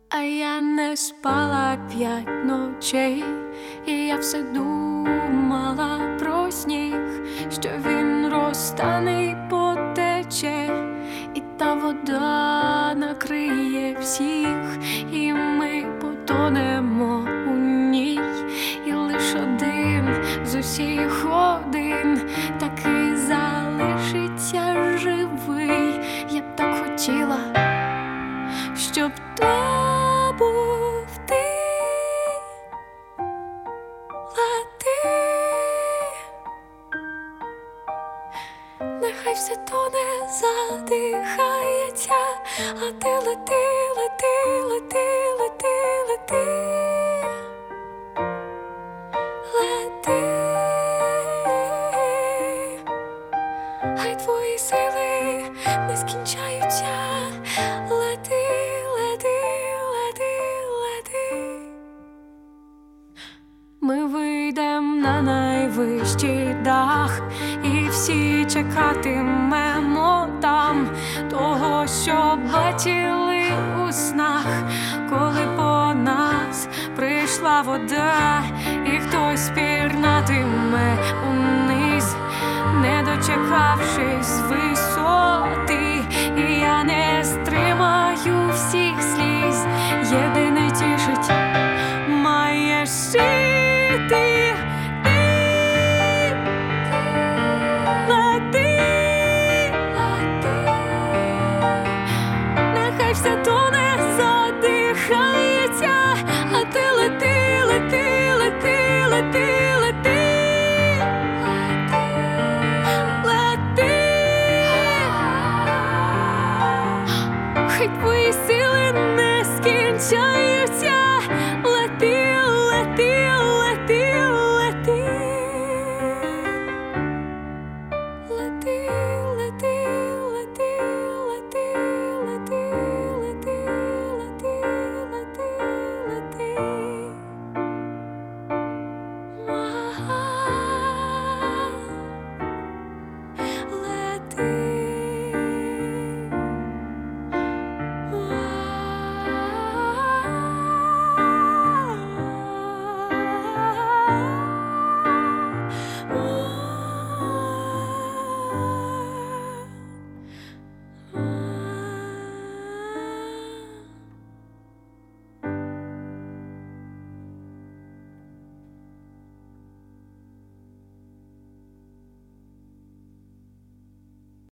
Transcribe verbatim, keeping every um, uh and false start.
А я не спала п'ять ночей, і я все думала про сніг, що він розтане й потече, і та вода накриє всіх, і ми потонемо у ній, і лиш один з усіх один таки залишиться живий. Я б так хотіла, щоб то був ти, лети, нехай все тоне, задихається, а ти лети, лети, лети, лети, лети, лети, хай твої сили не скінчаються. Лети, лети, лети, лети. Ми вийдем на найвищий дах, і всі чекатимемо там того, що бачили у снах, коли по нас прийшла вода, і хтось пірнатиме униз, не дочекавшись висоти. І я не стримаю всіх сліз, єдине тішить, маєш жити ти, лети, лети, нехай все тоне, задихається, а ти лети, лети, лети, лети, лети, хай твої сили не скінчаються.